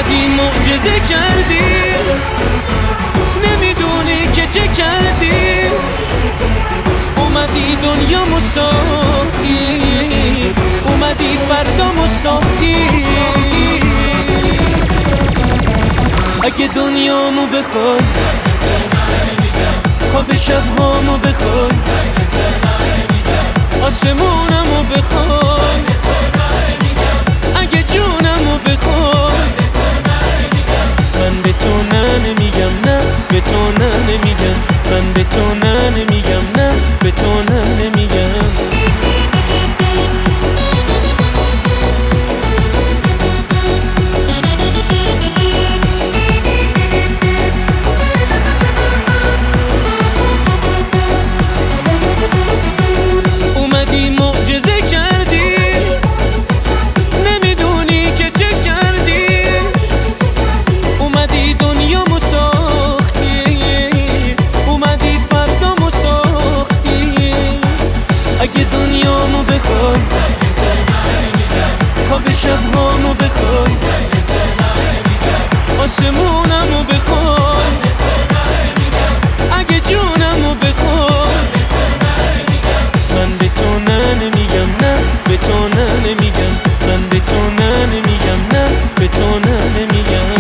اومدی معجزه کردی، نمیدونی که چه کردی. اومدی دنیامو ساختی، اومدی فردامو ساختی. اگه دنیامو بخوای، خواب شبهامو بخوای، آسمونمو بخوای، اگه جونمو بخوای، من به تو نه نمیگم، نه به تو نه نمیگم، من به تو نه نمیگم، نه به تو نه نمیگم. اومدی معجزه کردی، نمیدونی که چه کردی. اومدی دنیامو ساختی، اومدی فردامو ساختی. اگه دنیامو بخوای، خواب شبهامو بخوای، آسمونمو بخوای، اگه جونمو بخوای، من به تو نه نمیگم، نه به تو نه نمیگم، من به تو نه نمیگم، نه به تو نه نمیگم.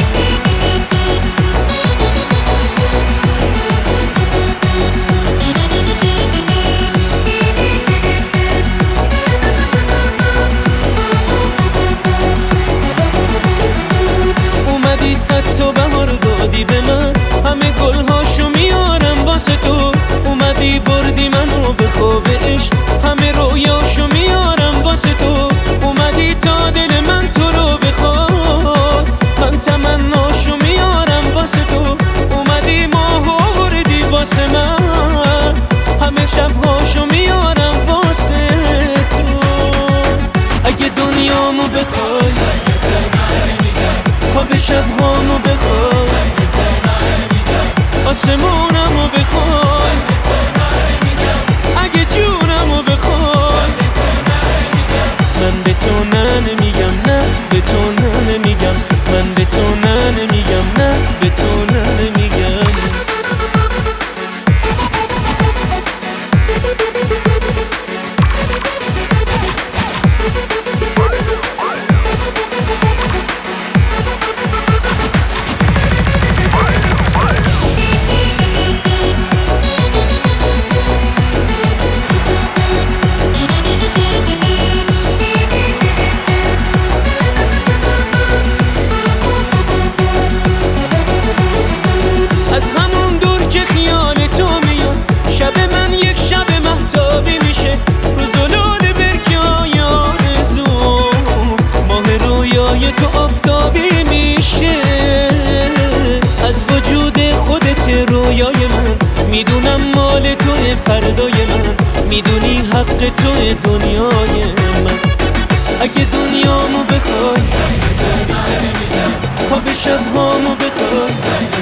اومدی صد تا بهار دادی به من، همه گلهاشو میارم واسه تو. اومدی بردی منو به خواب عشق، همه رویاشو میارم واسه تو. اومدی تا دل من تو رو بخواد، من تمناشو میارم واسه تو. اومدی ماهو بردی واسه من، همه شبهاشو میارم واسه تو. اگه دنیامو بخوای، خواب شبهامو بخوای، آسمونمو بخوای، اگه جونمو بخوای، من به تو نه نمیگم، نه به تو نه نمیگم، من به تو نه نمیگم، نه به تو نه نمیگم. از همون دور که خیال تو میاد، شب من یک شب مهتابی میشه. روزولال برکه های آرزوم، ماه رویای تو آفتابی میشه. از وجود خودت رویای من، میدونم مال توی فردای من، میدونی حق توی دنیای من. اگه دنیامو بخوای، خواب شبهامو بخوای،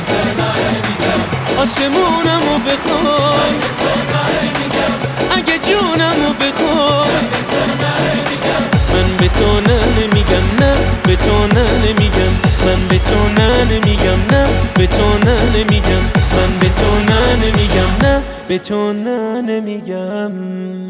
آسمونمو بخوای، اگه جونمو بخوای، من به تو نه نمیگم، نه به تو نه نمیگم، من به تو نه نمیگم، نه به تو نه نمیگم، من به تو نه نمیگم، نه به تو نه نمیگم.